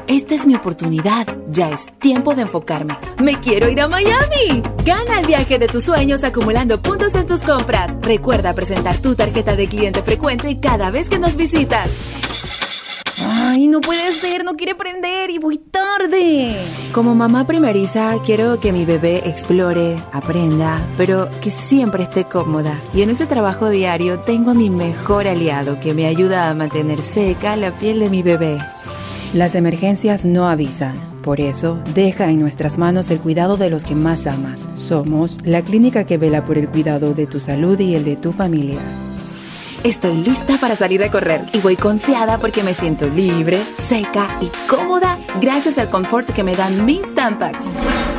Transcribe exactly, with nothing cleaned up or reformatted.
Esta es mi oportunidad. Ya es tiempo de enfocarme. ¡Me quiero ir a Miami! Gana el viaje de tus sueños acumulando puntos en tus compras. Recuerda presentar tu tarjeta de cliente frecuente cada vez que nos visitas. ¡Ay, no puede ser! ¡No quiere prender y voy tarde! Como mamá primeriza, quiero que mi bebé explore, aprenda, pero que siempre esté cómoda. Y en ese trabajo diario tengo a mi mejor aliado que me ayuda a mantener seca la piel de mi bebé. Las emergencias no avisan. Por eso, deja en nuestras manos el cuidado de los que más amas. Somos la clínica que vela por el cuidado de tu salud y el de tu familia. Estoy lista para salir a correr y voy confiada porque me siento libre, seca y cómoda gracias al confort que me dan mis Tampax.